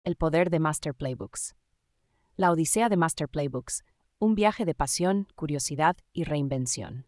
El poder de Master Playbooks. La odisea de Master Playbooks, un viaje de pasión, curiosidad y reinvención.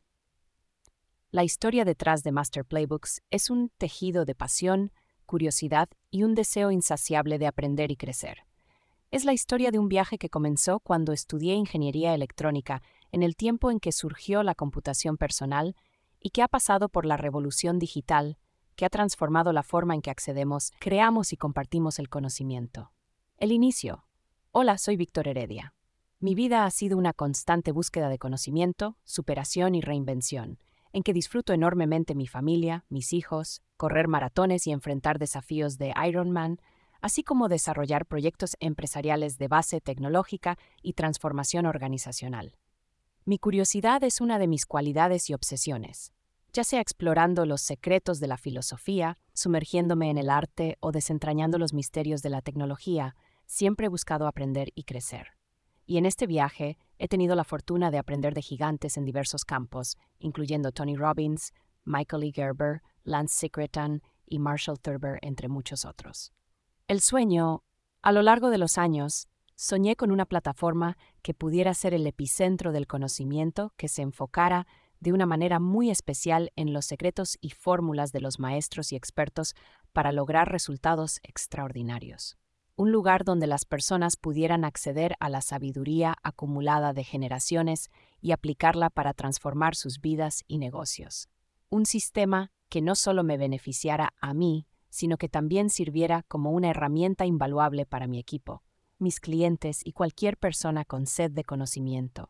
La historia detrás de Master Playbooks es un tejido de pasión, curiosidad y un deseo insaciable de aprender y crecer. Es la historia de un viaje que comenzó cuando estudié ingeniería electrónica, en el tiempo en que surgió la computación personal y que ha pasado por la revolución digital, que ha transformado la forma en que accedemos, creamos y compartimos el conocimiento. El inicio. Hola, soy Víctor Heredia. Mi vida ha sido una constante búsqueda de conocimiento, superación y reinvención, en que disfruto enormemente mi familia, mis hijos, correr maratones y enfrentar desafíos de Ironman, así como desarrollar proyectos empresariales de base tecnológica y transformación organizacional. Mi curiosidad es una de mis cualidades y obsesiones, ya sea explorando los secretos de la filosofía, sumergiéndome en el arte o desentrañando los misterios de la tecnología, siempre he buscado aprender y crecer. Y en este viaje he tenido la fortuna de aprender de gigantes en diversos campos, incluyendo Tony Robbins, Michael E. Gerber, Lance Secretan y Marshall Thurber, entre muchos otros. El sueño, a lo largo de los años, soñé con una plataforma que pudiera ser el epicentro del conocimiento, que se enfocara de una manera muy especial en los secretos y fórmulas de los maestros y expertos para lograr resultados extraordinarios. Un lugar donde las personas pudieran acceder a la sabiduría acumulada de generaciones y aplicarla para transformar sus vidas y negocios. Un sistema que no solo me beneficiara a mí, sino que también sirviera como una herramienta invaluable para mi equipo, mis clientes y cualquier persona con sed de conocimiento.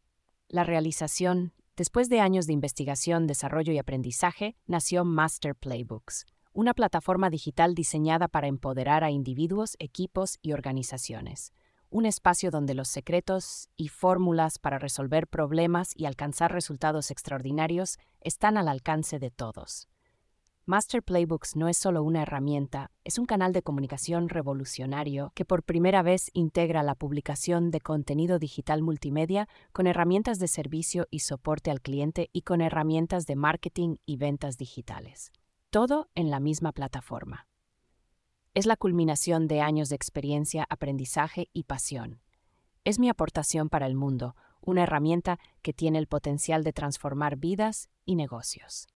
La realización, después de años de investigación, desarrollo y aprendizaje, nació Master Playbooks, una plataforma digital diseñada para empoderar a individuos, equipos y organizaciones. Un espacio donde los secretos y fórmulas para resolver problemas y alcanzar resultados extraordinarios están al alcance de todos. Master Playbooks no es solo una herramienta, es un canal de comunicación revolucionario que por primera vez integra la publicación de contenido digital multimedia con herramientas de servicio y soporte al cliente y con herramientas de marketing y ventas digitales. Todo en la misma plataforma. Es la culminación de años de experiencia, aprendizaje y pasión. Es mi aportación para el mundo, una herramienta que tiene el potencial de transformar vidas y negocios.